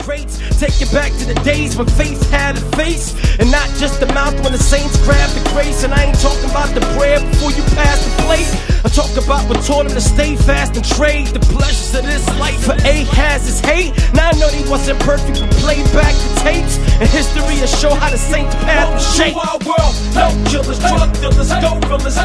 greats. Take it back to the days when faith had a face, and not just the mouth when the saints grabbed the grace. And I ain't talking about the bread before you pass the plate. I talk about what taught him to stay fast and trade the pleasures of this life for Ahaz his hate. Now I know he wasn't perfect, but play back the tapes, and history will show how the saints path was shaped. Our world, dope killers, drug dealers, gorillas,